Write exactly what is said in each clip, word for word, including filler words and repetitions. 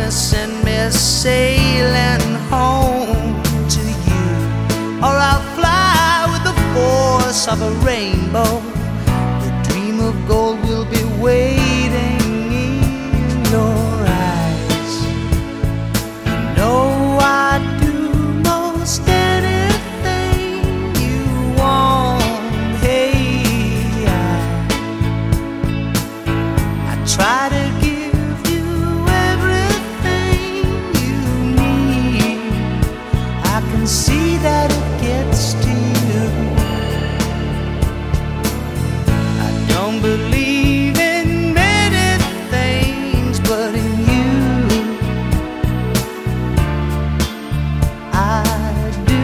send me sailing home to you, or I'll fly with the force of a rainbow. The dream of gold will be waiting in your eyes. You know I'd do most anything you want. Hey, I, I try to give you everything you need. I can see that it gets to you. I don't believe in many things, but in you I do.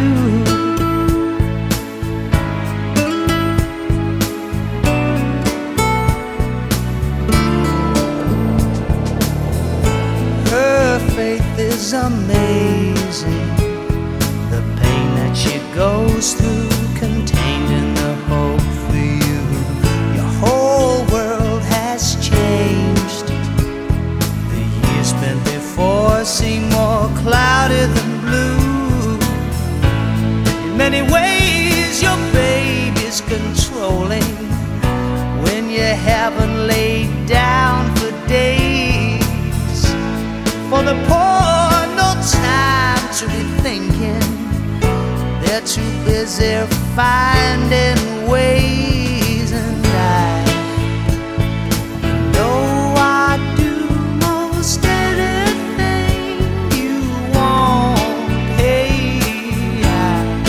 Her faith is amazing, the pain that she goes through, contained in the hope for you. Your whole world has changed. The years spent before seem more cloudy than blue. In many ways your baby's controlling when you haven't laid down for days. For the poor, no time to be thinking. They're too busy finding ways, and I know I do most anything you want. Hey, I,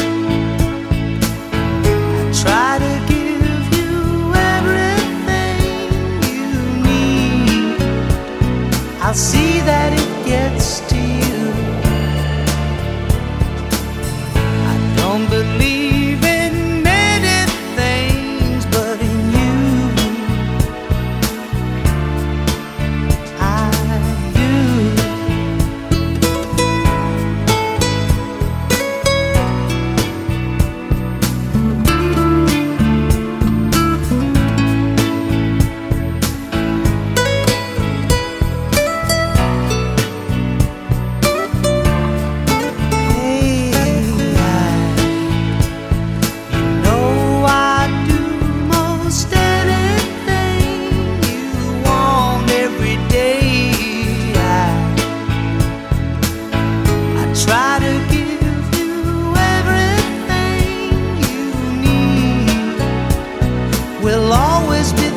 I try to give you everything you need. I'll see that it gets to you. I don't believe in many things, but in you I do. Try to give you everything you need. We'll always be